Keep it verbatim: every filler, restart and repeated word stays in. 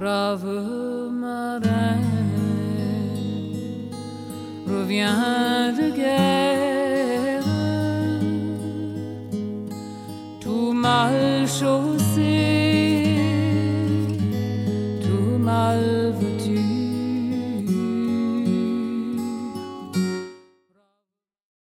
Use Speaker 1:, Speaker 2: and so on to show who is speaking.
Speaker 1: brave marin, reviens de guerre, tout mal chaussé, tout mal